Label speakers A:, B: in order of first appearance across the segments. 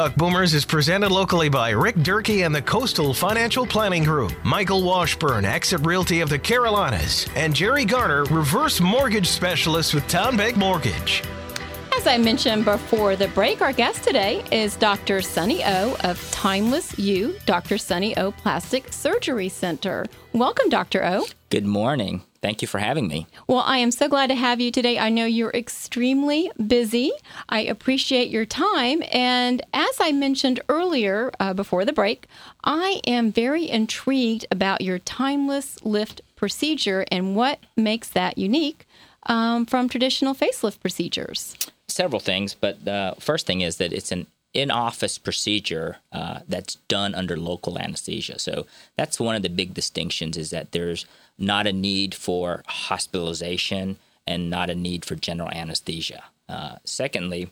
A: Talk Boomers is presented locally by Rick Durkee and the Coastal Financial Planning Group, Michael Washburn, Exit Realty of the Carolinas, and Jerry Garner, Reverse Mortgage Specialist with Town Bank Mortgage.
B: As I mentioned before the break, our guest today is Dr. Sunny O of Timeless You, Dr. Sunny O Plastic Surgery Center. Welcome, Dr. O.
C: Good morning. Thank you for having me.
B: Well, I am so glad to have you today. I know you're extremely busy. I appreciate your time. And as I mentioned earlier before the break, I am very intrigued about your Timeless Lift procedure and what makes that unique from traditional facelift procedures.
C: Several things, but the first thing is that it's an in-office procedure that's done under local anesthesia. So that's one of the big distinctions, is that there's not a need for hospitalization and not a need for general anesthesia. Secondly,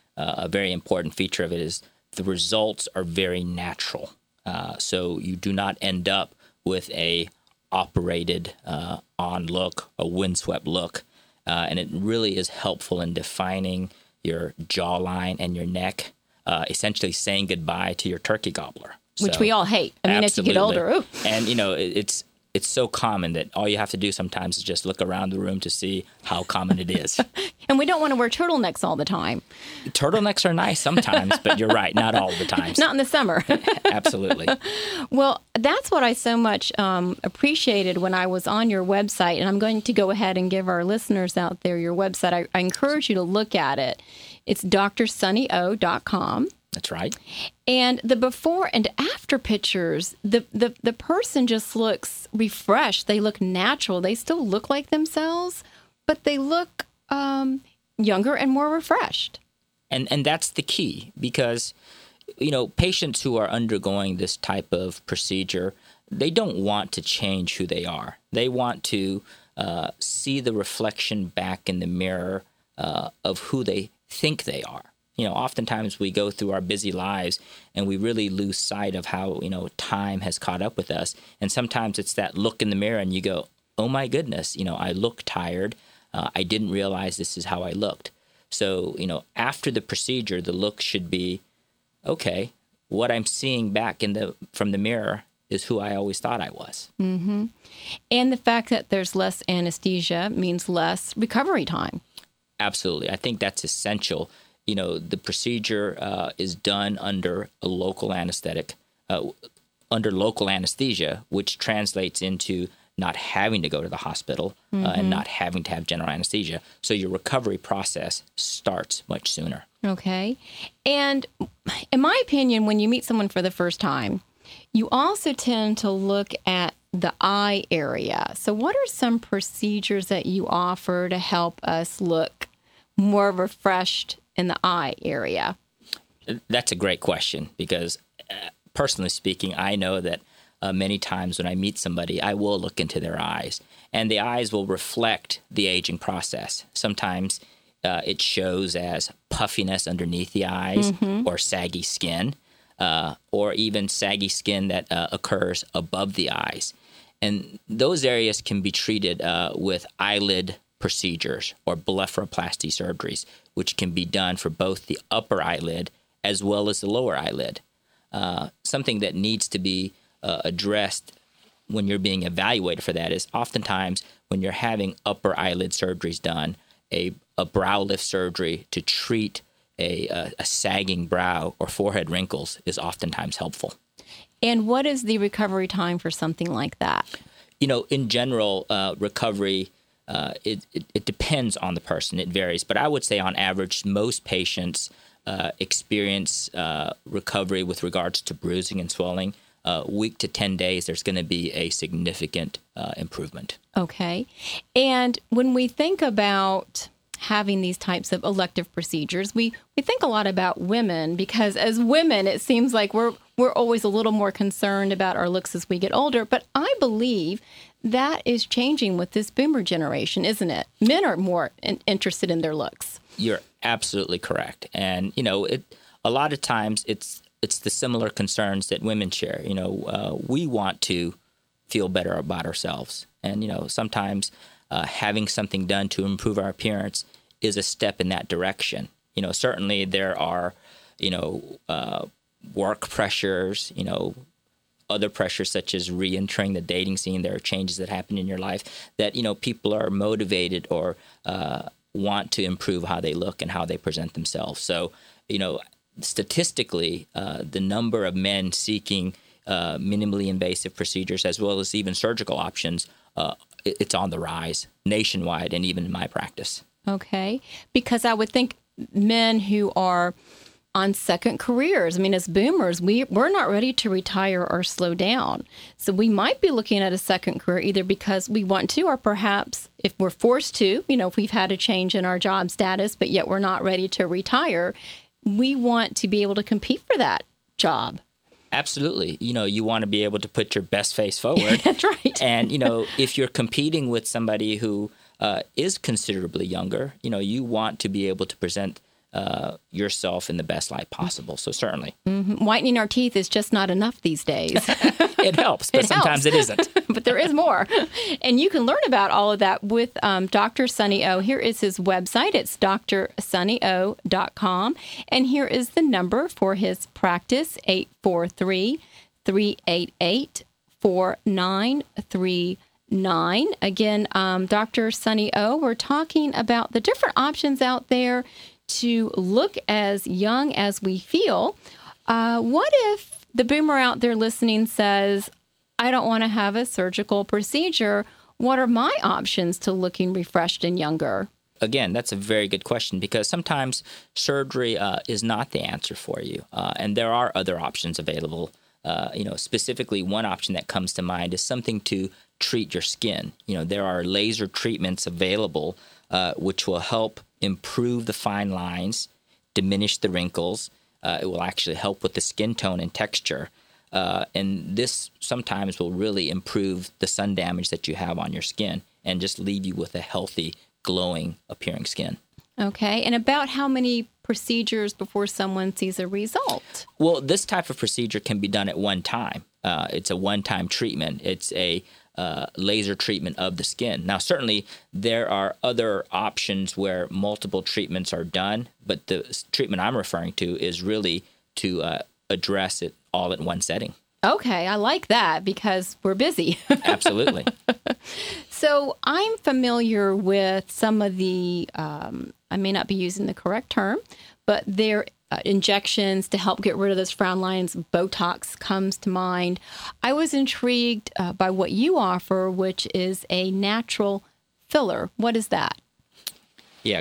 C: a very important feature of it is the results are very natural. So you do not end up with a operated on look, a windswept look. And it really is helpful in defining your jawline and your neck, essentially saying goodbye to your turkey gobbler.
B: Which we all hate. I mean,
C: absolutely.
B: As you get older. Ooh.
C: And, you know, it's so common that all you have to do sometimes is just look around the room to see how common it is.
B: And we don't want to wear turtlenecks all the time.
C: Turtlenecks are nice sometimes, but you're right, not all the time.
B: Not in the summer.
C: Absolutely.
B: Well, that's what I so much appreciated when I was on your website, and I'm going to go ahead and give our listeners out there your website. I encourage you to look at it. It's drsunnyo.com.
C: That's right.
B: And the before and after pictures, the person just looks refreshed. They look natural. They still look like themselves, but they look younger and more refreshed.
C: And that's the key, because, you know, patients who are undergoing this type of procedure, they don't want to change who they are. They want to see the reflection back in the mirror of who they think they are. You know, oftentimes we go through our busy lives and we really lose sight of how, you know, time has caught up with us. And sometimes it's that look in the mirror and you go, oh my goodness, you know, I look tired. I didn't realize this is how I looked. So, you know, after the procedure, the look should be, okay, what I'm seeing back from the mirror is who I always thought I was.
B: Mm-hmm. And the fact that there's less anesthesia means less recovery time.
C: Absolutely. I think that's essential. You know, the procedure is done under a local anesthetic, under local anesthesia, which translates into not having to go to the hospital and not having to have general anesthesia. So your recovery process starts much sooner.
B: Okay. And in my opinion, when you meet someone for the first time, you also tend to look at the eye area. So what are some procedures that you offer to help us look more refreshed in the eye area?
C: That's a great question, because personally speaking, I know that many times when I meet somebody, I will look into their eyes, and the eyes will reflect the aging process. Sometimes it shows as puffiness underneath the eyes or saggy skin, or even saggy skin that occurs above the eyes. And those areas can be treated with eyelid procedures or blepharoplasty surgeries, which can be done for both the upper eyelid as well as the lower eyelid. Something that needs to be addressed when you're being evaluated for that is oftentimes when you're having upper eyelid surgeries done, a brow lift surgery to treat a sagging brow or forehead wrinkles is oftentimes helpful.
B: And what is the recovery time for something like that?
C: You know, in general, recovery, it depends on the person. It varies. But I would say on average, most patients experience recovery with regards to bruising and swelling. Week to 10 days, there's going to be a significant improvement.
B: Okay. And when we think about having these types of elective procedures, we think a lot about women, because as women, it seems like we're always a little more concerned about our looks as we get older. But I believe that is changing with this boomer generation, isn't it? Men are more interested in their looks.
C: You're absolutely correct. And, you know, a lot of times it's the similar concerns that women share. You know, we want to feel better about ourselves. And, you know, sometimes having something done to improve our appearance is a step in that direction. You know, certainly there are, work pressures, other pressures such as re-entering the dating scene. There are changes that happen in your life that, people are motivated or want to improve how they look and how they present themselves. So, statistically, the number of men seeking minimally invasive procedures as well as even surgical options, it's on the rise nationwide and even in my practice.
B: Okay. Because I would think men who are on second careers, as boomers, we're not ready to retire or slow down. So we might be looking at a second career either because we want to, or perhaps if we're forced to, if we've had a change in our job status, but yet we're not ready to retire, we want to be able to compete for that job.
C: Absolutely. You want to be able to put your best face forward.
B: That's right.
C: And, if you're competing with somebody who is considerably younger, you want to be able to present yourself in the best light possible. So certainly.
B: Mm-hmm. Whitening our teeth is just not enough these days.
C: It helps, but sometimes it isn't.
B: But there is more. And you can learn about all of that with Dr. Sonny O. Here is his website. It's drsonnyo.com. And here is the number for his practice, 843-388-4939. Again, Dr. Sonny O., we're talking about the different options out there to look as young as we feel. What if the boomer out there listening says, I don't want to have a surgical procedure? What are my options to looking refreshed and younger?
C: Again, that's a very good question because sometimes surgery is not the answer for you. And there are other options available. Specifically, one option that comes to mind is something to treat your skin. There are laser treatments available which will help improve the fine lines, diminish the wrinkles. It will actually help with the skin tone and texture. And this sometimes will really improve the sun damage that you have on your skin and just leave you with a healthy, glowing appearing skin.
B: Okay. And about how many procedures before someone sees a result?
C: Well, this type of procedure can be done at one time. It's a one-time treatment. It's a laser treatment of the skin. Now, certainly there are other options where multiple treatments are done, but the treatment I'm referring to is really to address it all in one setting.
B: Okay, I like that because we're busy.
C: Absolutely.
B: So I'm familiar with some of the, I may not be using the correct term, but they're injections to help get rid of those frown lines. Botox comes to mind. I was intrigued by what you offer, which is a natural filler. What is that?
C: Yeah,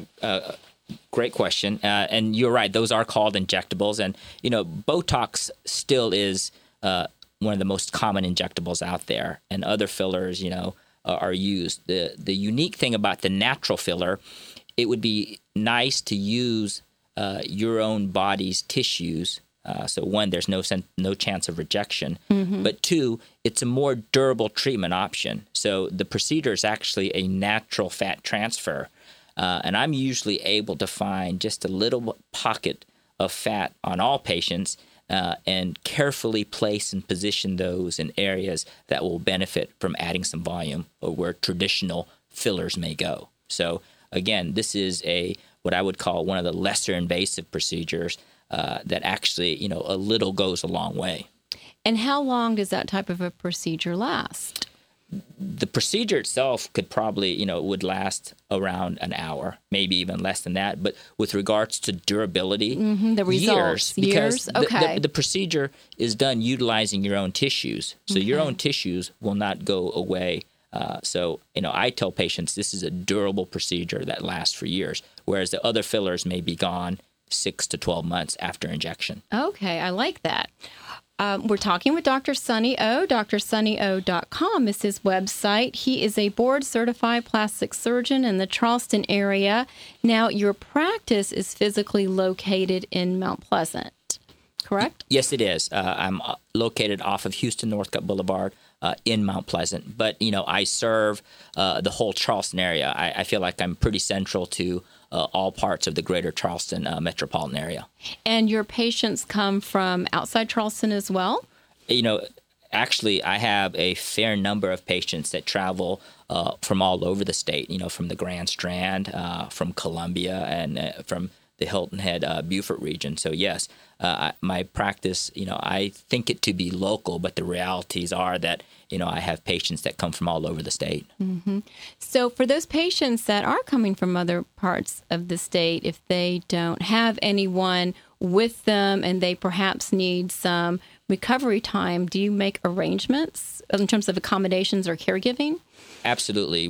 C: great question. And you're right; those are called injectables. And Botox still is one of the most common injectables out there, and other fillers, are used. The unique thing about the natural filler, it would be nice to use your own body's tissues. So one, there's no chance of rejection. Mm-hmm. But two, it's a more durable treatment option. So the procedure is actually a natural fat transfer. And I'm usually able to find just a little pocket of fat on all patients and carefully place and position those in areas that will benefit from adding some volume or where traditional fillers may go. So again, this is what I would call one of the lesser invasive procedures that actually, a little goes a long way.
B: And how long does that type of a procedure last?
C: The procedure itself could probably, would last around an hour, maybe even less than that. But with regards to durability,
B: the results,
C: because
B: okay.
C: the procedure is done utilizing your own tissues. So your own tissues will not go away. So I tell patients this is a durable procedure that lasts for years, whereas the other fillers may be gone 6 to 12 months after injection.
B: Okay, I like that. We're talking with Dr. Sonny O. drsonnyo.com is his website. He is a board-certified plastic surgeon in the Charleston area. Now, your practice is physically located in Mount Pleasant, correct?
C: Yes, it is. I'm located off of Houston Northcutt Boulevard in Mount Pleasant. But, I serve the whole Charleston area. I feel like I'm pretty central to all parts of the greater Charleston metropolitan area. And
B: your patients come from outside Charleston as well?
C: Actually, I have a fair number of patients that travel from all over the state, from the Grand Strand, from Columbia, and from the Hilton Head, Beaufort region. So yes, my practice, I think it to be local, but the realities are that, I have patients that come from all over the state.
B: Mm-hmm. So for those patients that are coming from other parts of the state, if they don't have anyone with them and they perhaps need some recovery time, do you make arrangements in terms of accommodations or caregiving?
C: Absolutely.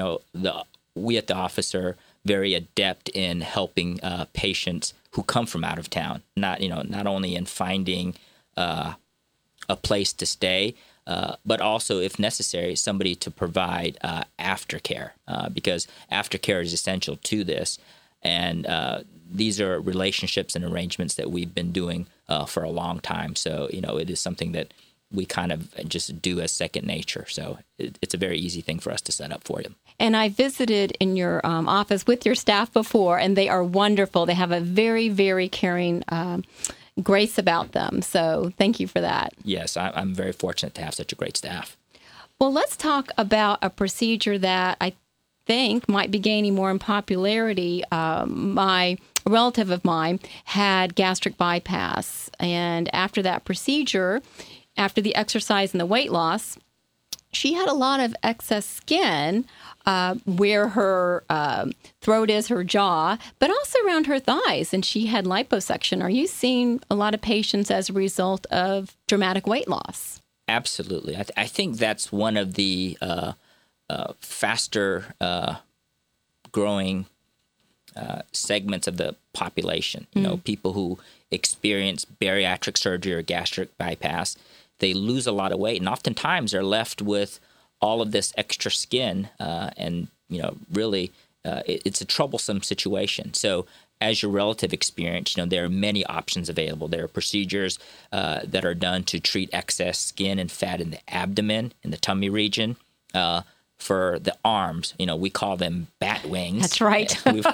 C: We at the office are very adept in helping patients who come from out of town, not only in finding a place to stay, but also, if necessary, somebody to provide aftercare, because aftercare is essential to this. And these are relationships and arrangements that we've been doing for a long time. So, it is something that we kind of just do as second nature. So it's a very easy thing for us to set up for you.
B: And I visited in your office with your staff before, and they are wonderful. They have a very, very caring grace about them. So thank you for that.
C: Yes, I'm very fortunate to have such a great staff.
B: Well, let's talk about a procedure that I think might be gaining more in popularity. A relative of mine had gastric bypass, and after that procedure, after the exercise and the weight loss, she had a lot of excess skin where her throat is, her jaw, but also around her thighs, and she had liposuction. Are you seeing a lot of patients as a result of dramatic weight loss?
C: Absolutely. I think that's one of the faster growing segments of the population. People who experience bariatric surgery or gastric bypass, they lose a lot of weight, and oftentimes are left with all of this extra skin, and really, it's a troublesome situation. So, as your relative experienced, there are many options available. There are procedures that are done to treat excess skin and fat in the abdomen, in the tummy region. For the arms, we call them bat wings.
B: That's right.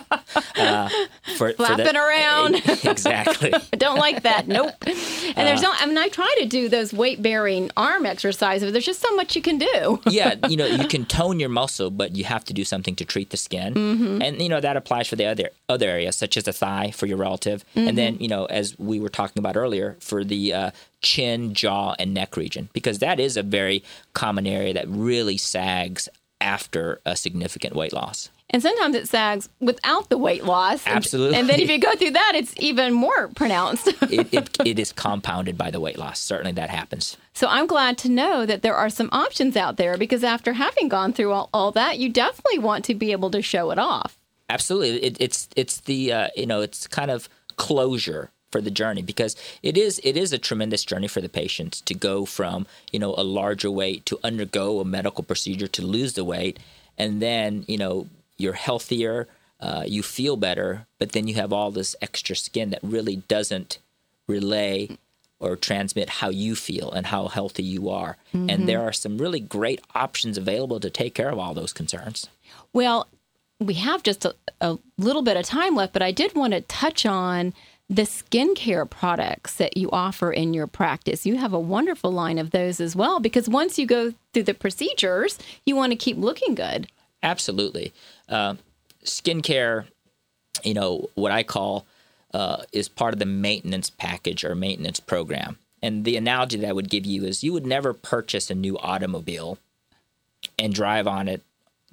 C: Flapping
B: around.
C: Exactly.
B: I don't like that. Nope. And I try to do those weight-bearing arm exercises, but there's just so much you can do.
C: Yeah, you can tone your muscle, but you have to do something to treat the skin. Mm-hmm. And, that applies for the other areas, such as the thigh for your relative. Mm-hmm. And then, as we were talking about earlier, for the chin, jaw, and neck region, because that is a very common area that really sags after a significant weight loss.
B: And sometimes it sags without the weight loss.
C: Absolutely.
B: And then if you go through that, it's even more pronounced.
C: it is compounded by the weight loss. Certainly that happens.
B: So I'm glad to know that there are some options out there, because after having gone through all that, you definitely want to be able to show it off.
C: Absolutely. It's the, it's kind of closure for the journey, because it is a tremendous journey for the patients to go from, a larger weight to undergo a medical procedure to lose the weight. And then, you're healthier, you feel better, but then you have all this extra skin that really doesn't relay or transmit how you feel and how healthy you are. Mm-hmm. And there are some really great options available to take care of all those concerns.
B: Well, we have just a little bit of time left, but I did want to touch on the skincare products that you offer in your practice. You have a wonderful line of those as well, because once you go through the procedures, you want to keep looking good.
C: Absolutely. Skincare, what I call is part of the maintenance package or maintenance program. And the analogy that I would give you is you would never purchase a new automobile and drive on the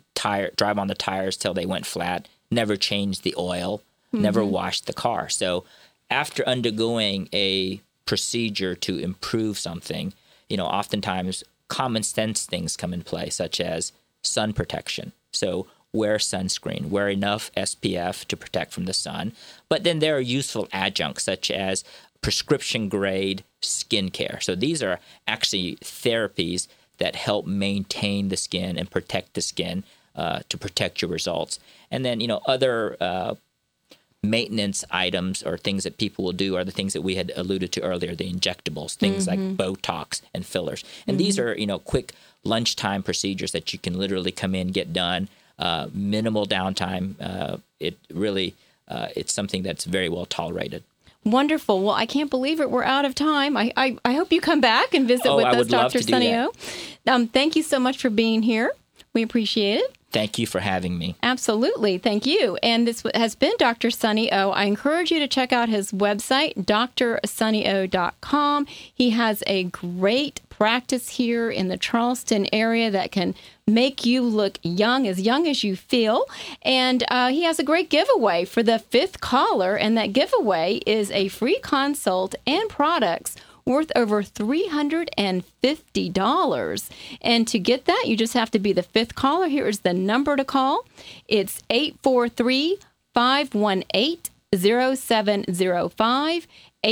C: tires till they went flat, never change the oil, never washed the car. So after undergoing a procedure to improve something, oftentimes common sense things come in play, such as sun protection. So wear sunscreen, wear enough SPF to protect from the sun. But then there are useful adjuncts, such as prescription grade skincare. So these are actually therapies that help maintain the skin and protect the skin to protect your results. And then, other maintenance items or things that people will do are the things that we had alluded to earlier, the injectables, things like Botox and fillers. And these are, quick lunchtime procedures that you can literally come in, get done, minimal downtime. It really, it's something that's very well tolerated.
B: Wonderful. Well, I can't believe it. We're out of time. I hope you come back and visit with us, Dr. Sonny O. Thank you so much for being here. We appreciate it.
C: Thank you for having me.
B: Absolutely. Thank you. And this has been Dr. Sonny O. I encourage you to check out his website, drsonnyo.com. He has a great practice here in the Charleston area that can make you look young as you feel. And he has a great giveaway for the 5th caller, and that giveaway is a free consult and products worth over $350. And to get that, you just have to be the 5th caller. Here is the number to call. It's 843-518-0705,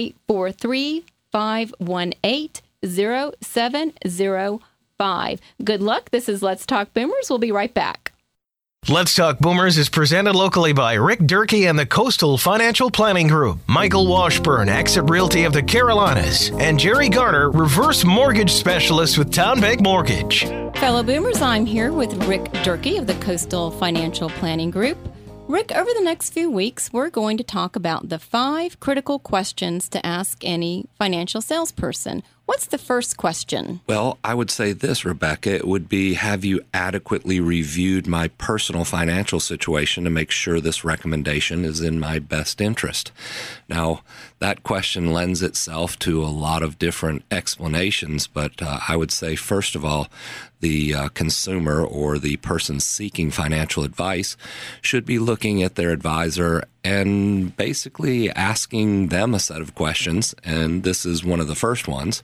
B: 843-518-0705. Good luck. This is Let's Talk Boomers. We'll be right back.
A: Let's Talk Boomers is presented locally by Rick Durkee and the Coastal Financial Planning Group, Michael Washburn, Exit Realty of the Carolinas, and Jerry Garner, Reverse Mortgage Specialist with Town Bank Mortgage.
B: Fellow Boomers, I'm here with Rick Durkee of the Coastal Financial Planning Group. Rick, over the next few weeks, we're going to talk about the 5 critical questions to ask any financial salesperson. What's the first question?
D: Well, I would say this, Rebecca. It would be, have you adequately reviewed my personal financial situation to make sure this recommendation is in my best interest? Now, that question lends itself to a lot of different explanations, but I would say, first of all, the consumer or the person seeking financial advice should be looking at their advisor and basically asking them a set of questions. And this is one of the first ones,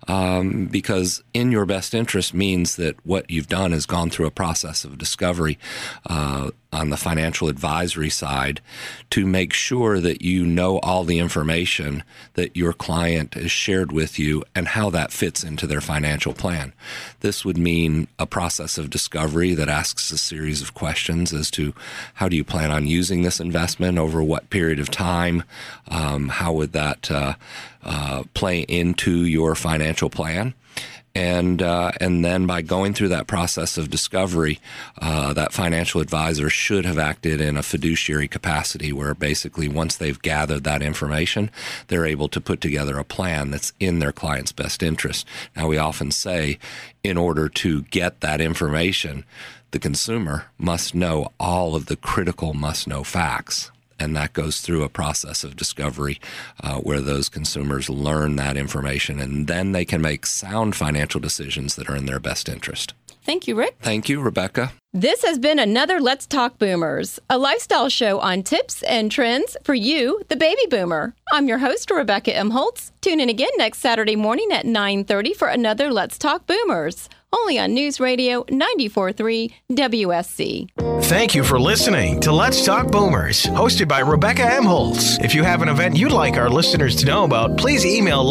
D: because in your best interest means that what you've done is gone through a process of discovery on the financial advisory side to make sure that you know all the information that your client has shared with you and how that fits into their financial plan. This would mean a process of discovery that asks a series of questions as to how do you plan on using this investment, over what period of time, how would that play into your financial plan. And then by going through that process of discovery, that financial advisor should have acted in a fiduciary capacity where basically once they've gathered that information, they're able to put together a plan that's in their client's best interest. Now, we often say in order to get that information, the consumer must know all of the critical must-know facts. And that goes through a process of discovery where those consumers learn that information, and then they can make sound financial decisions that are in their best interest.
B: Thank you, Rick.
D: Thank you, Rebecca.
B: This has been another Let's Talk Boomers, a lifestyle show on tips and trends for you, the baby boomer. I'm your host, Rebecca M. Holtz. Tune in again next Saturday morning at 9:30 for another Let's Talk Boomers, only on News Radio 94.3 WSC.
A: Thank you for listening to Let's Talk Boomers, hosted by Rebecca M. Holtz. If you have an event you'd like our listeners to know about, please email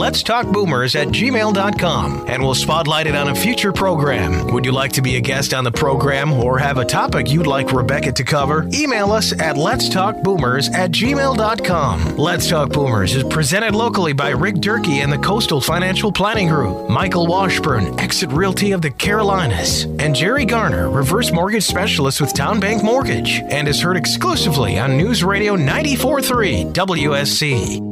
A: letstalkboomers@gmail.com and we'll spotlight it on a future program. Would you like to be a guest on the program or have a topic you'd like Rebecca to cover? Email us at letstalkboomers@gmail.com. Let's Talk Boomers is presented locally by Rick Durkee and the Coastal Financial Planning Group, Michael Washburn, Exit Realty of the Carolinas, and Jerry Garner, Reverse Mortgage Specialist with Town Bank Mortgage, and is heard exclusively on News Radio 94.3 WSC.